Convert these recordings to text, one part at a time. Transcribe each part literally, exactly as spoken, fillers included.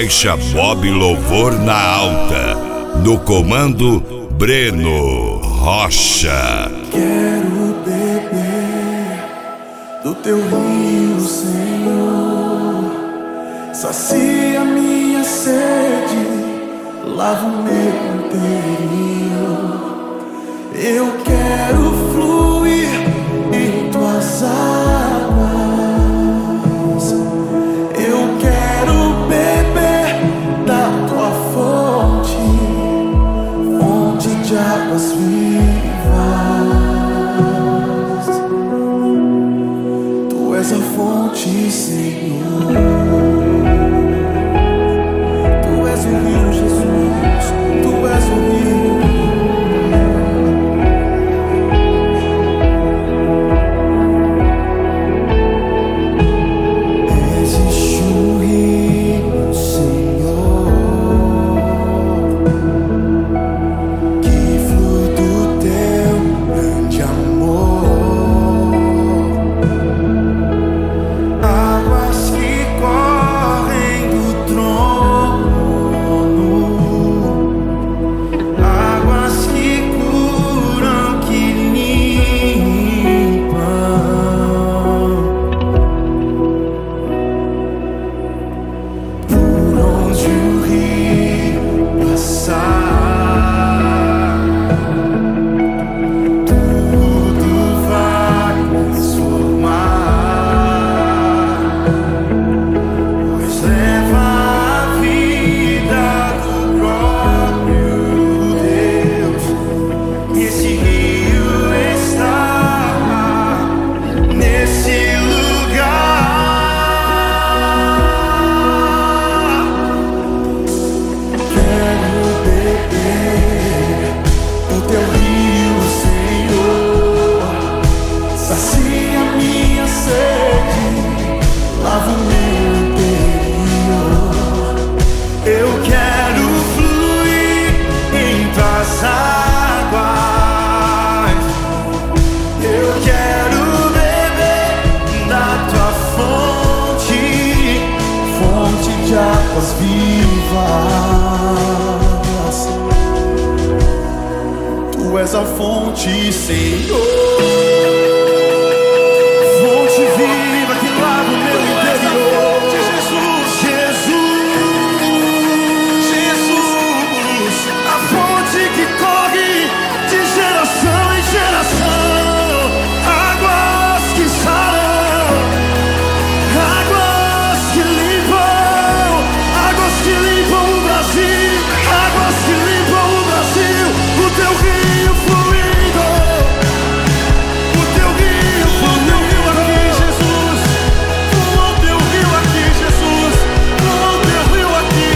Caixa Bob Louvor na alta. No comando, Breno Rocha. Quero beber do teu rio, Senhor. Sacia minha sede, lava o meu interior. Eu quero fluir em tuas águas. Eu quero beber da tua fonte, fonte de águas vivas. Tu és a fonte, Senhor. Tu és o rio, Jesus. Tu és o rio. Tu és a fonte, Senhor. Fonte viva que lava o meu interior. Jesus, Jesus, Jesus. A fonte que corre de geração em geração. Águas que saram, águas que limpam, águas que limpam o Brasil, águas que limpam o Brasil. O teu rio fluindo, o teu rio fluindo aqui, Jesus. Flua o teu rio aqui, Jesus. Flua o teu rio aqui.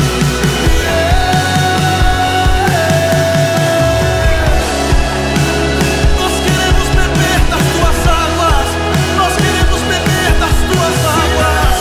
Nós queremos beber das tuas águas. Nós queremos beber das tuas águas.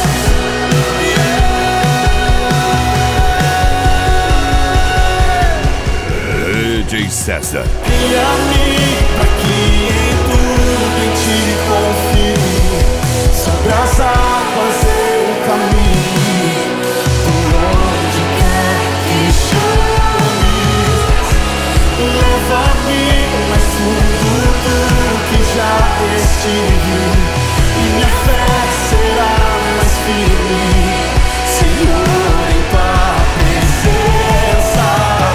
D J César. Guia-me pra que em tudo em ti confie. Sobre as águas eu caminho, por onde quer que chames. Leva-me mais fundo do que já estive, e minha fé será mais firme, Senhor, em tua presença.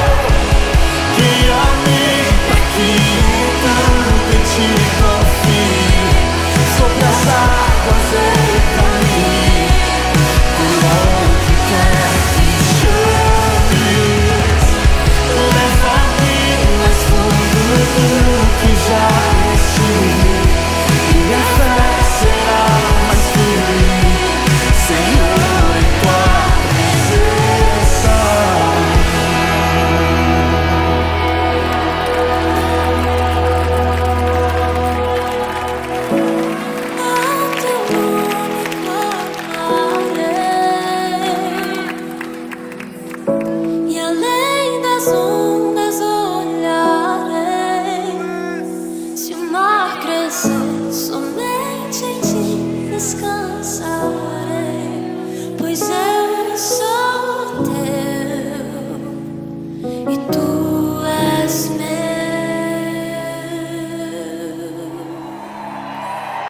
Guia-me pra que tudo em ti confie. Sobre as águas eu caminho, por onde quer que chames. Leva-me mais fundo do que já estive, e minha fé será mais firme, Senhor, em tua presença. E além das ondas olharei. Se o mar crescer, somente em ti descansarei.